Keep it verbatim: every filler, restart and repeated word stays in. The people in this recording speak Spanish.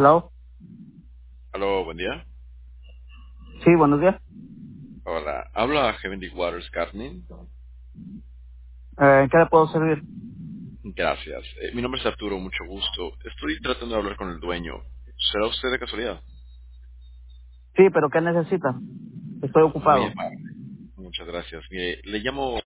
Hello. Aló, buen día. Sí, buenos días. Hola, habla Heavenly Waters Gardening. Eh, ¿En qué le puedo servir? Gracias. Eh, mi nombre es Arturo, mucho gusto. Estoy tratando de hablar con el dueño. ¿Será usted de casualidad? Sí, pero ¿qué necesita? Estoy Muy ocupado. amable. Muchas gracias. Mire, le llamo